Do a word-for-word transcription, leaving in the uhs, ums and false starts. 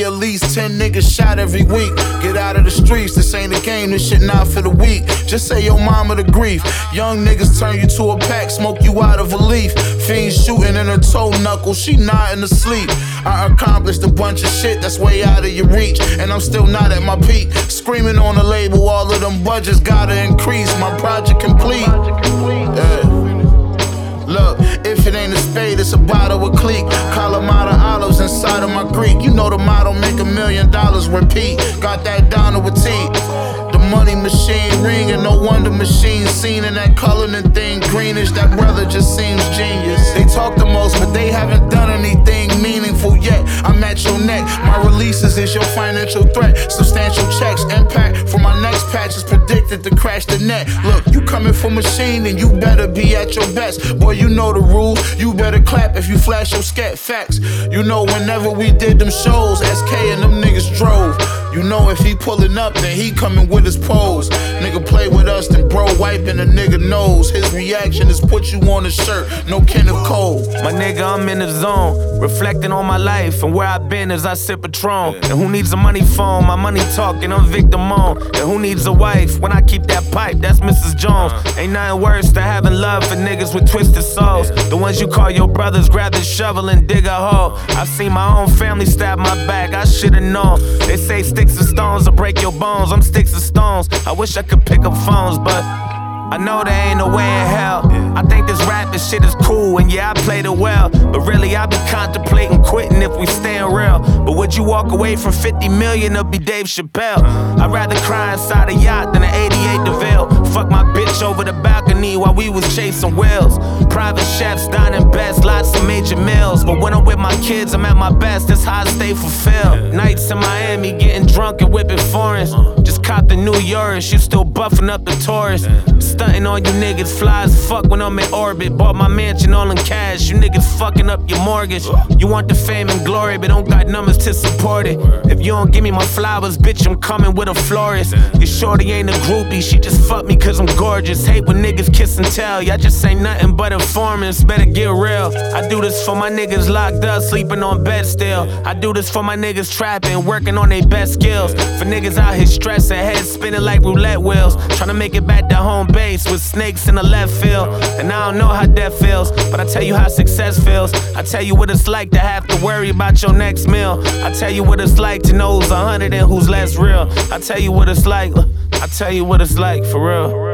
be at least ten niggas shot every week. Get out of the streets, this ain't a game, this shit not for the weak. Just say your mama the grief. Young niggas turn you to a pack, smoke you out of a leaf. Fiends shooting in her toe knuckle, she nodding asleep. I accomplished a bunch of shit that's way out of your reach, and I'm still not at my peak. Screaming on the label, all of them budgets gotta increase. My project complete. Yeah. Look, if it ain't a spade, it's a bottle of clique. Kalamata olives inside of my Greek. You know the motto, make a million dollars repeat. Got that down to a T. The money machine ringing, no wonder machine seen in that coloring thing greenish. That brother just seems genius. They talk the most, but they haven't done anything meaningful yet. I'm at your neck, my releases is your financial threat. Substantial checks, impact from my next patch is predicted to crash the net. Look, you coming for machine, then you better be at your best. Boy, you know the rule, you better clap if you flash your scat facts. You know whenever we did them shows, S K and them niggas drove. You know if he pulling up, then he coming with his pose. Nigga play with us, then bro wiping a nigga nose. His reaction is put you on a shirt, no Kenneth Cole. My nigga, I'm in the zone, reflecting on my life and where I've been as I sip Patron. And who needs a money phone? My money talking, I'm Victor Moan. And who needs a wife? When I keep that pipe, that's Missus Jones. Ain't nothing worse than having love for niggas with twisted souls. The ones you call your brothers, grab the shovel and dig a hole. I've seen my own family stab my back, I should've known. They say sticks and stones will break your bones, I'm sticks and stones. I wish I could pick up phones, but I know there ain't no way in hell. I think this rapping shit is cool, and yeah, I played it well. But really, I be contemplating quitting if we stayin' real. But would you walk away from fifty million or be Dave Chappelle? I'd rather cry inside a yacht than an eighty-eight DeVille. Fuck my bitch over the balcony while we was chasing whales. Private chefs dining best, lots of major meals. But when I'm with my kids, I'm at my best, that's how I stay fulfilled. Nights in Miami, getting drunk and whipping foreigns. Just caught the New York, you still buffing up the tourists. Stunting on you niggas, fly as fuck when I'm in orbit. Bought my mansion all in cash, you niggas fucking up your mortgage. You want the fame and glory, but don't got numbers to support it. If you don't give me my flowers, bitch, I'm coming with a florist. Your shorty ain't a groupie, she just fucked me cause I'm gorgeous. Hate when niggas kiss and tell, y'all just ain't nothing but informants, better get real. I do this for my niggas locked up, sleeping on bed still. I do this for my niggas trapping, working on their best skills. For niggas out here stressing, heads spinning like roulette wheels. Trying to make it back to home base with snakes in the left field. And I don't know how death feels, but I tell you how success feels. I tell you what it's like to have to worry about your next meal. I tell you what it's like to know who's a hundred and who's less real. I tell you what it's like, I tell you what it's like for real.